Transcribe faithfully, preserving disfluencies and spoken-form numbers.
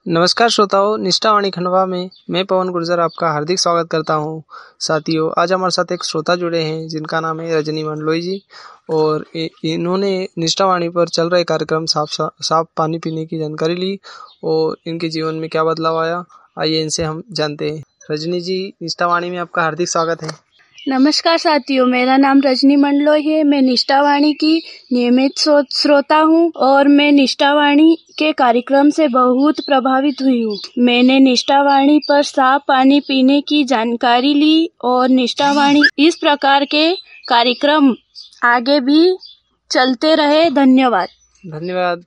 नमस्कार श्रोताओं, निष्ठावाणी खंडवा में मैं पवन गुर्जर आपका हार्दिक स्वागत करता हूं। साथियों, आज हमारे साथ एक श्रोता जुड़े हैं जिनका नाम है रजनी मंडलोई जी और इन्होंने निष्ठावाणी पर चल रहे कार्यक्रम साफ साफ पानी पीने की जानकारी ली और इनके जीवन में क्या बदलाव आया, आइए इनसे हम जानते हैं। रजनी जी, निष्ठावाणी में आपका हार्दिक स्वागत है। नमस्कार साथियों, मेरा नाम रजनी मंडलोई है। मैं निष्ठावाणी की नियमित श्रोता हूँ और मैं निष्ठावाणी के कार्यक्रम से बहुत प्रभावित हुई हूँ। मैंने निष्ठावाणी पर साफ पानी पीने की जानकारी ली और निष्ठावाणी इस प्रकार के कार्यक्रम आगे भी चलते रहे। धन्यवाद। धन्यवाद।